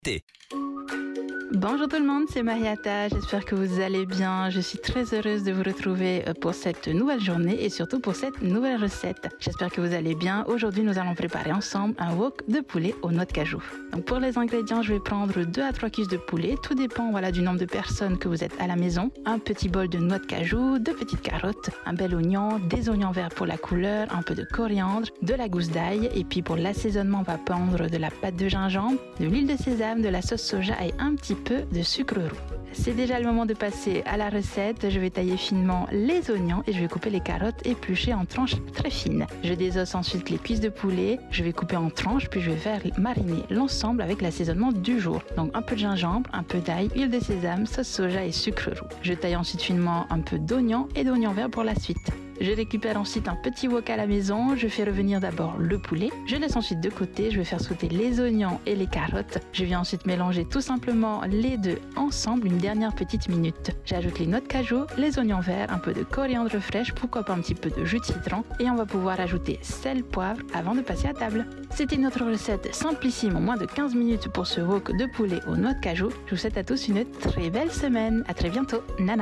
Bonjour tout le monde, c'est Mariata, j'espère que vous allez bien. Je suis très heureuse de vous retrouver pour cette nouvelle journée et surtout pour cette nouvelle recette. J'espère que vous allez bien. Aujourd'hui, nous allons préparer ensemble un wok de poulet aux noix de cajou. Donc pour les ingrédients, je vais prendre 2 à 3 cuisses de poulet. Tout dépend du nombre de personnes que vous êtes à la maison. Un petit bol de noix de cajou, 2 petites carottes, un bel oignon, des oignons verts pour la couleur, un peu de coriandre, de la gousse d'ail. Et puis pour l'assaisonnement, on va prendre de la pâte de gingembre, de l'huile de sésame, de la sauce soja et un petit peu de sucre roux. C'est déjà le moment de passer à la recette. Je vais tailler finement les oignons et je vais couper les carottes épluchées en tranches très fines. Je désosse ensuite les cuisses de poulet. Je vais couper en tranches puis je vais faire mariner l'ensemble avec l'assaisonnement du jour. Donc un peu de gingembre, un peu d'ail, huile de sésame, sauce soja et sucre roux. Je taille ensuite finement un peu d'oignon et d'oignon vert pour la suite. Je récupère ensuite un petit wok à la maison. Je fais revenir d'abord le poulet. Je laisse ensuite de côté. Je vais faire sauter les oignons et les carottes. Je viens ensuite mélanger tout simplement les deux ensemble une dernière petite minute. J'ajoute les noix de cajou, les oignons verts, un peu de coriandre fraîche, pourquoi pas un petit peu de jus de citron. Et on va pouvoir ajouter sel, poivre avant de passer à table. C'était notre recette simplissime en moins de 15 minutes pour ce wok de poulet aux noix de cajou. Je vous souhaite à tous une très belle semaine. À très bientôt. Nana.